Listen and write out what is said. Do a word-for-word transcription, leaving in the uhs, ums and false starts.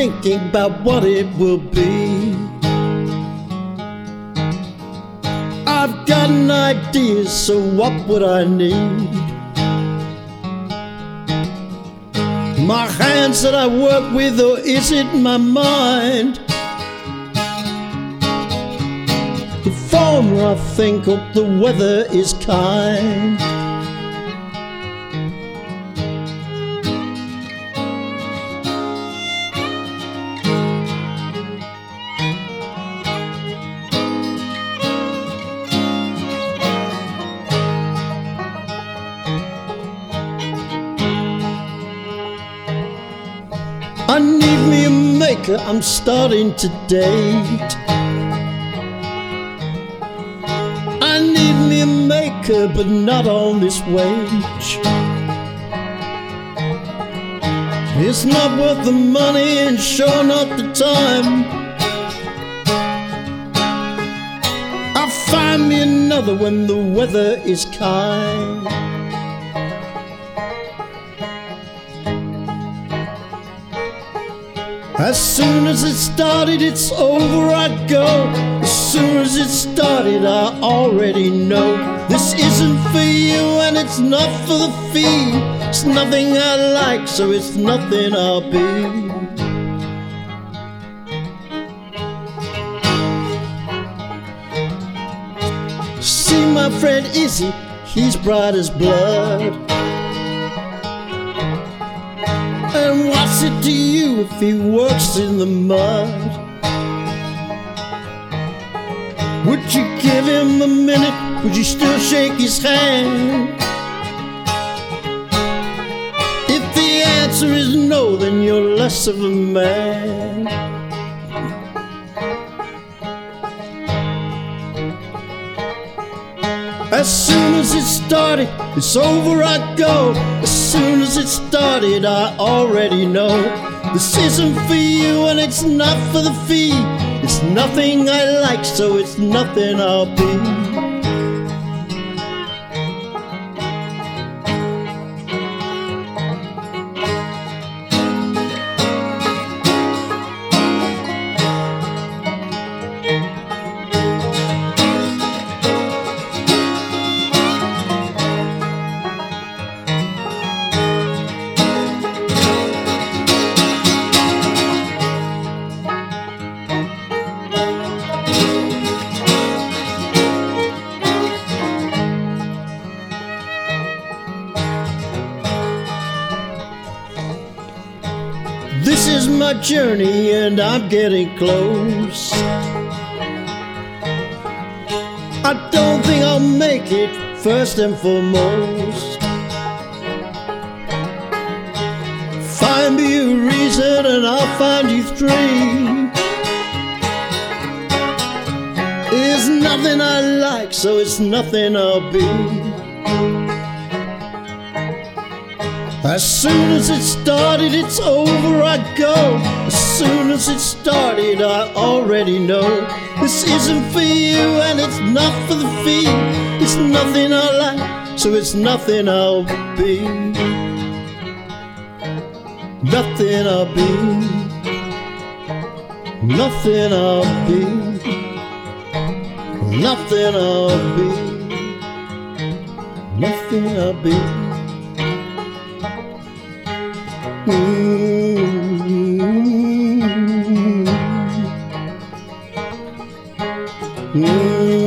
thinking about what it will be. I've got an idea, so what would I need? My hands that I work with, or is it my mind? The former, I think, hope the weather is kind. I need me a maker, I'm starting to date. I need me a maker, but not on this wage. It's not worth the money and sure not the time. I'll find me another when the weather is kind. As soon as it started, it's over, I go. As soon as it started, I already know this isn't for you and it's not for the fee. It's nothing I like, so it's nothing I'll be. See my friend Izzy, he's bright as blood. And what's it to you if he works in the mud? Would you give him a minute? Would you still shake his hand? If the answer is no, then you're less of a man. As soon as it started, it's over, I go. As soon as it started, I already know this isn't for you and it's not for the fee. It's nothing I like, so it's nothing I'll be. This is my journey and I'm getting close. I don't think I'll make it, first and foremost. Find me a reason and I'll find you three. There's nothing I like, so it's nothing I'll be. As soon as it started, it's over, I go. As soon as it started, I already know this isn't for you and it's not for the fee. It's nothing I like, so it's nothing I'll be. Nothing I'll be. Nothing I'll be. Nothing I'll be. Nothing I'll be. Mm-hmm. Mm-hmm.